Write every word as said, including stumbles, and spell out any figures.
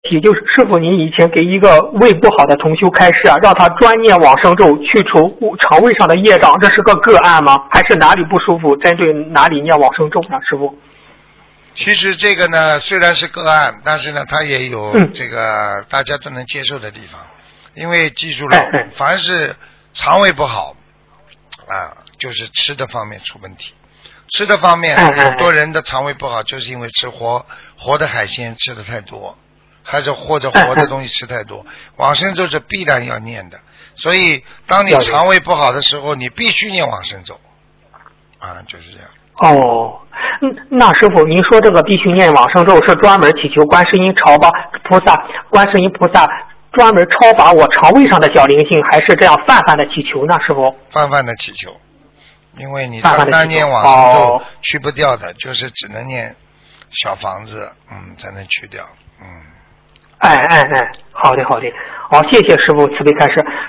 题，就是师傅您以前给一个胃不好的同修开示啊，让他专念往生咒去除肠胃上的业障，这是个个案吗？还是哪里不舒服，针对哪里念往生咒呢？师傅？ 其实这个呢，虽然是个案，但是呢，它也有嗯这个大家都能接受的地方。因为记住了哎哎， 凡是肠胃不好啊，就是吃的方面出问题。吃的方面， 哎哎哎很多人的肠胃不好，就是因为吃活活的海鲜吃的太多，还是或者活的东西吃太多。往生咒是必然要念的，所以当你肠胃不好的时候，你必须念往生咒啊，就是这样。 哦，嗯，那师傅，您说这个必须念往生咒是专门祈求观世音超拔菩萨，观世音菩萨专门超拔我肠胃上的小灵性，还是这样泛泛的祈求呢？师傅？ 泛泛的祈求，因为你泛泛地祈求单单念往生咒哦去不掉的，就是只能念小房子，嗯，才能去掉，嗯。 哎哎哎，好的好的，好，谢谢师傅慈悲开示。